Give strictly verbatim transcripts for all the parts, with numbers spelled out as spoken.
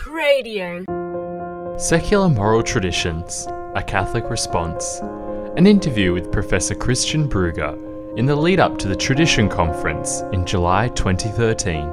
Catholic Radio. Secular Moral Traditions, a Catholic Response. An interview with Professor Christian Brugger in the lead-up to the Tradition Conference in July twenty thirteen.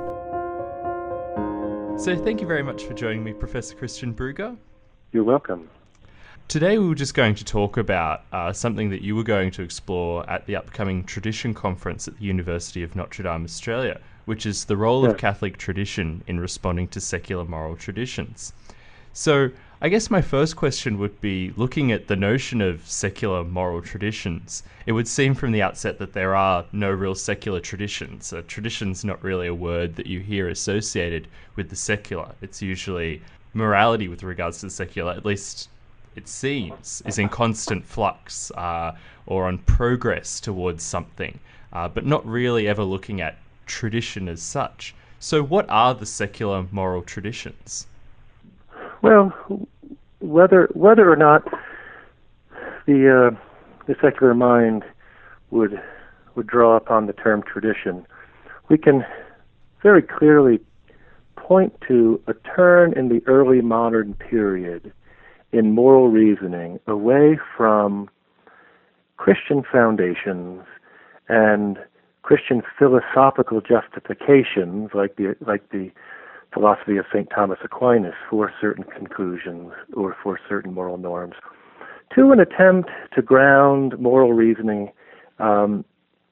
So thank you very much for joining me, Professor Christian Brugger. You're welcome. Today we were just going to talk about uh, something that you were going to explore at the upcoming Tradition Conference at the University of Notre Dame, Australia, which is the role yeah. of Catholic tradition in responding to secular moral traditions. So I guess my first question would be, looking at the notion of secular moral traditions, it would seem from the outset that there are no real secular traditions. A tradition's not really a word that you hear associated with the secular. It's usually morality with regards to the secular, at least it seems, is in constant flux uh, or on progress towards something, uh, but not really ever looking at tradition as such. So what are the secular moral traditions? Well, whether whether or not the uh, the secular mind would would draw upon the term tradition, we can very clearly point to a turn in the early modern period in moral reasoning away from Christian foundations and Christian philosophical justifications, like the like the philosophy of Saint Thomas Aquinas for certain conclusions or for certain moral norms, to an attempt to ground moral reasoning um,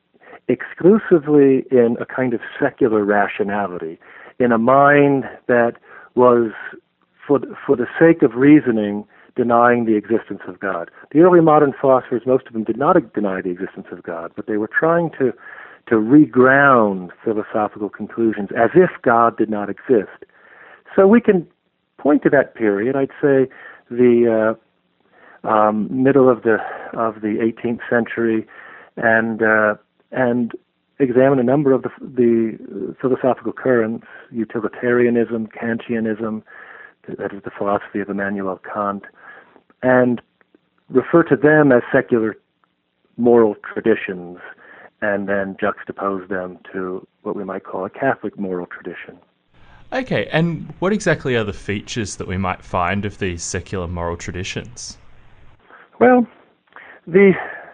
exclusively in a kind of secular rationality, in a mind that was, for for the sake of reasoning, denying the existence of God. The early modern philosophers, most of them did not deny the existence of God, but they were trying to to reground philosophical conclusions as if God did not exist. So we can point to that period. I'd say the uh, um, middle of the of the eighteenth century, and uh, and examine a number of the, the philosophical currents: utilitarianism, Kantianism, that is the philosophy of Immanuel Kant, and refer to them as secular moral traditions, and then juxtapose them to what we might call a Catholic moral tradition. Okay, and what exactly are the features that we might find of these secular moral traditions? Well, the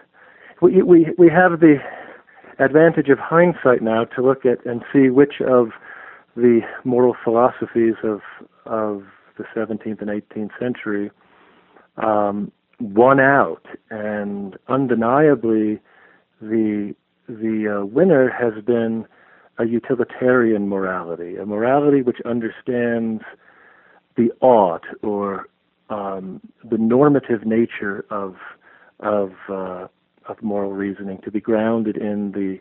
we we we have the advantage of hindsight now to look at and see which of the moral philosophies of of the seventeenth and eighteenth century um, won out, and undeniably the the uh, winner has been a utilitarian morality, a morality which understands the ought, or um, the normative nature of of uh, of moral reasoning, to be grounded in the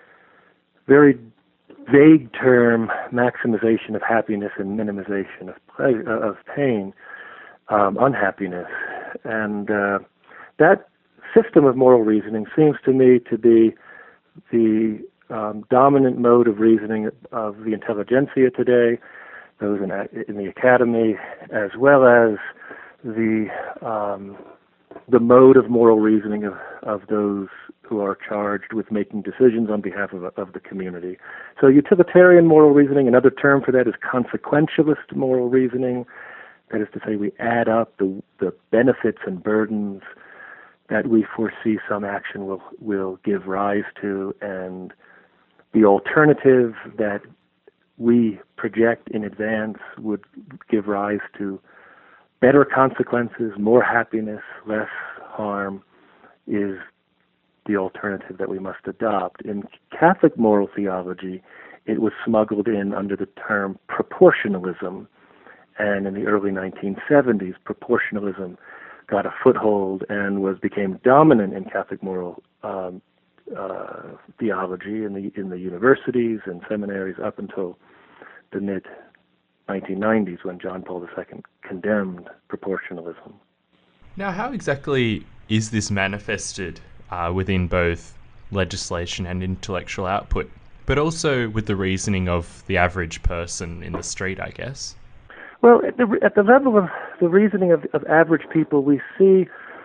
very vague term maximization of happiness and minimization of pleasure, of pain, um, unhappiness, and uh, that system of moral reasoning seems to me to be the um, dominant mode of reasoning of the intelligentsia today, those in, in the academy, as well as the um, the mode of moral reasoning of, of those who are charged with making decisions on behalf of, of the community. So utilitarian moral reasoning, another term for that is consequentialist moral reasoning. That is to say, we add up the, the benefits and burdens that we foresee some action will, will give rise to, and the alternative that we project in advance would give rise to better consequences, more happiness, less harm, is the alternative that we must adopt. In Catholic moral theology, it was smuggled in under the term proportionalism, and in the early nineteen seventies, proportionalism got a foothold and was became dominant in Catholic moral um, uh, theology in the in the universities and seminaries up until the mid nineteen nineties, when John Paul the Second condemned proportionalism. Now, how exactly is this manifested uh, within both legislation and intellectual output, but also with the reasoning of the average person in the street, I guess? Well, at the, at the level of the reasoning of, of average people, we see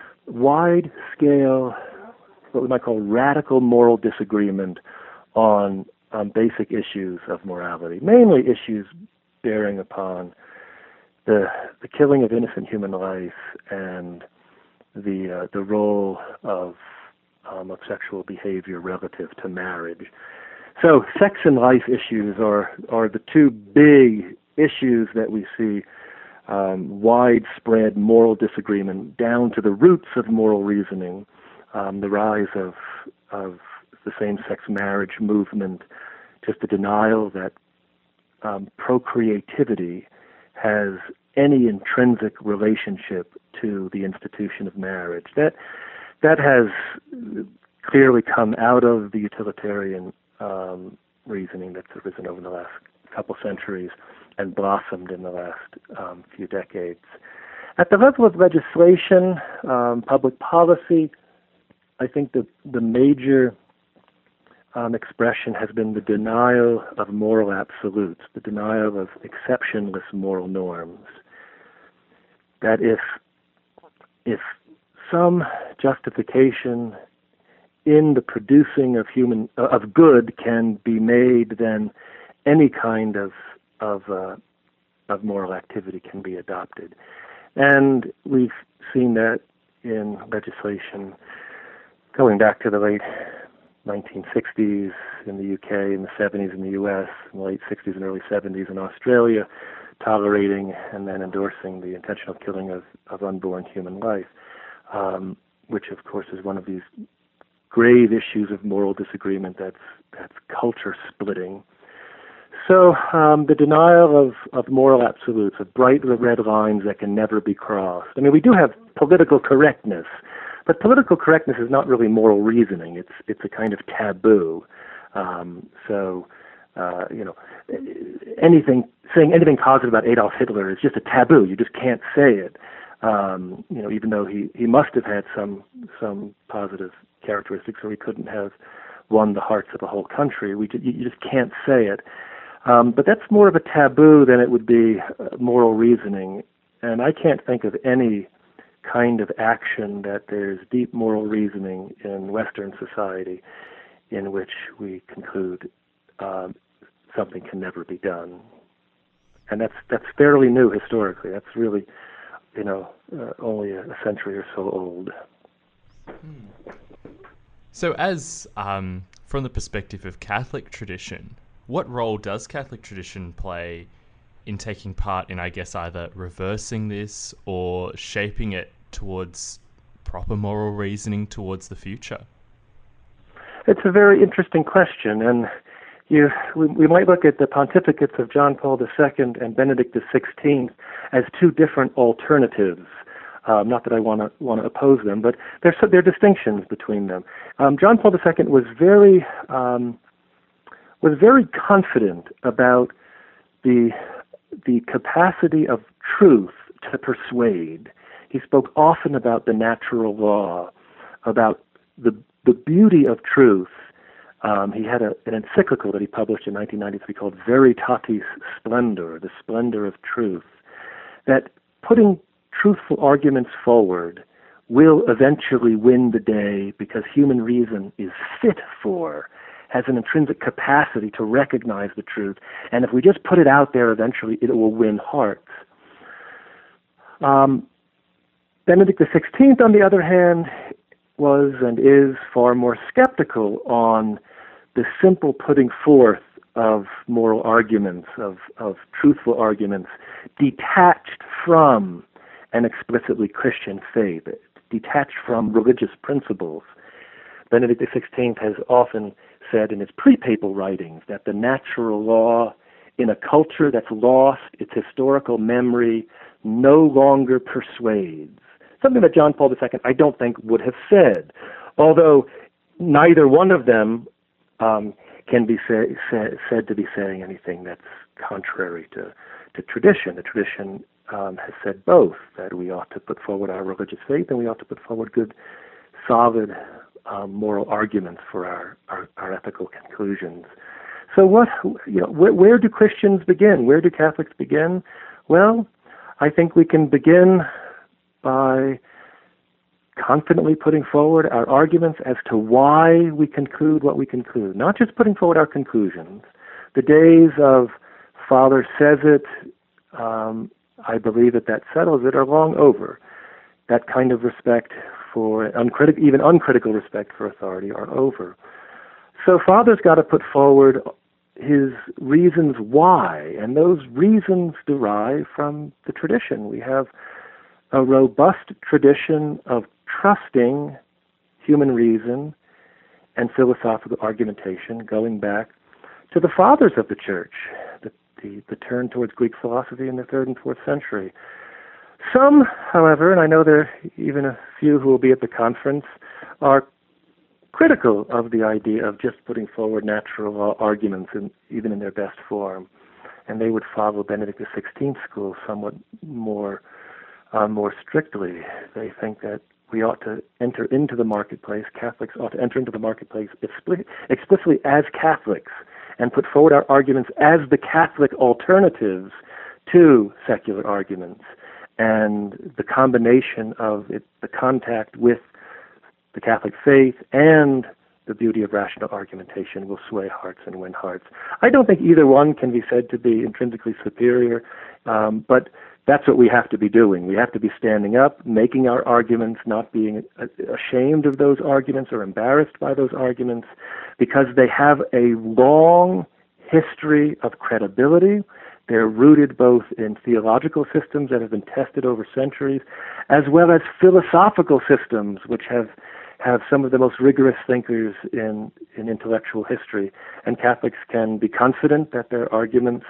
wide-scale, what we might call radical moral disagreement on, on basic issues of morality, mainly issues bearing upon the the killing of innocent human life and the uh, the role of um, of sexual behavior relative to marriage. So sex and life issues are are the two big issues that we see um, widespread moral disagreement down to the roots of moral reasoning, um, the rise of of the same-sex marriage movement, just the denial that um, procreativity has any intrinsic relationship to the institution of marriage. That that has clearly come out of the utilitarian um, reasoning that's arisen over the last couple centuries and blossomed in the last um, few decades. At the level of legislation, um, public policy, I think the the major um, expression has been the denial of moral absolutes, the denial of exceptionless moral norms. That if if some justification in the producing of human uh, of good can be made, then any kind of of uh, of moral activity can be adopted, and we've seen that in legislation going back to the late nineteen sixties in the U K, in the seventies in the U S, in the late sixties and early seventies in Australia, tolerating and then endorsing the intentional killing of, of unborn human life, um, which of course is one of these grave issues of moral disagreement that's that's culture splitting. So um, the denial of, of moral absolutes, of bright red lines that can never be crossed. I mean, we do have political correctness, but political correctness is not really moral reasoning. It's it's a kind of taboo. Um, so, uh, you know, anything saying anything positive about Adolf Hitler is just a taboo. You just can't say it. Um, you know, even though he, he must have had some some positive characteristics, or he couldn't have won the hearts of the whole country. We you, you just can't say it. Um, but that's more of a taboo than it would be uh, moral reasoning. And I can't think of any kind of action that there's deep moral reasoning in Western society in which we conclude um, something can never be done. And that's that's fairly new historically. That's really, you know, uh, only a, a century or so old. Hmm. So as, um, from the perspective of Catholic tradition, what role does Catholic tradition play in taking part in, I guess, either reversing this or shaping it towards proper moral reasoning towards the future? It's a very interesting question, and you we, we might look at the pontificates of John Paul the Second and Benedict the Sixteenth as two different alternatives. Um, not that I want to want to oppose them, but there's there are distinctions between them. Um, John Paul the Second was very um, was very confident about the the capacity of truth to persuade. He spoke often about the natural law, about the the beauty of truth. Um, he had a, an encyclical that he published in nineteen ninety-three called Veritatis Splendor, the splendor of truth, that putting truthful arguments forward will eventually win the day because human reason is fit for, has an intrinsic capacity to recognize the truth, and if we just put it out there, eventually it will win hearts. Um, Benedict the Sixteenth, on the other hand, was and is far more skeptical on the simple putting forth of moral arguments, of, of truthful arguments, detached from an explicitly Christian faith, detached from religious principles. Benedict the Sixteenth has often said in his pre-papal writings that the natural law in a culture that's lost its historical memory no longer persuades. Something that John Paul the Second, I don't think, would have said, although neither one of them um, can be say, say, said to be saying anything that's contrary to, to tradition. The tradition um, has said both, that we ought to put forward our religious faith and we ought to put forward good, solid um, moral arguments for our, our, our ethical conclusions. So what, you know, where, where do Christians begin? Where do Catholics begin? Well, I think we can begin by confidently putting forward our arguments as to why we conclude what we conclude, not just putting forward our conclusions. The days of Father says it, um, I believe that that settles it, are long over. That kind of respect for, uncritic- even uncritical respect for authority are over. So Father's got to put forward his reasons why, and those reasons derive from the tradition. We have a robust tradition of trusting human reason and philosophical argumentation going back to the fathers of the Church, the, the, the turn towards Greek philosophy in the third and fourth century. Some, however, and I know there are even a few who will be at the conference, are critical of the idea of just putting forward natural law arguments, in, even in their best form. And they would follow Benedict the sixteenth school somewhat more, uh, more strictly. They think that we ought to enter into the marketplace, Catholics ought to enter into the marketplace explicitly as Catholics and put forward our arguments as the Catholic alternatives to secular arguments. And the combination of it, the contact with the Catholic faith and the beauty of rational argumentation will sway hearts and win hearts. I don't think either one can be said to be intrinsically superior, um, but that's what we have to be doing. We have to be standing up, making our arguments, not being ashamed of those arguments or embarrassed by those arguments, because they have a long history of credibility. They're rooted both in theological systems that have been tested over centuries, as well as philosophical systems, which have have some of the most rigorous thinkers in, in intellectual history. And Catholics can be confident that their arguments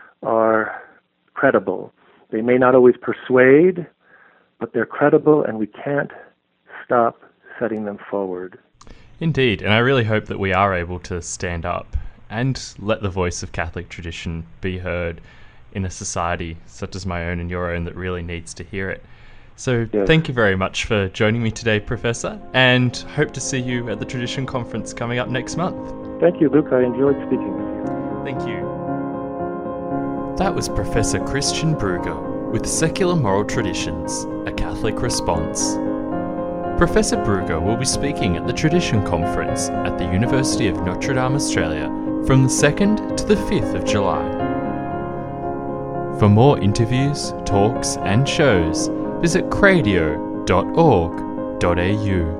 are credible. They may not always persuade, but they're credible, and we can't stop setting them forward. Indeed, and I really hope that we are able to stand up and let the voice of Catholic tradition be heard in a society such as my own and your own that really needs to hear it. So yes. Thank you very much for joining me today, Professor, and hope to see you at the Tradition Conference coming up next month. Thank you, Luke. I enjoyed speaking with you. Thank you. That was Professor Christian Brugger with Secular Moral Traditions, a Catholic Response. Professor Brugger will be speaking at the Tradition Conference at the University of Notre Dame, Australia, from the second to the fifth of July. For more interviews, talks and shows, visit cradio dot org dot a u.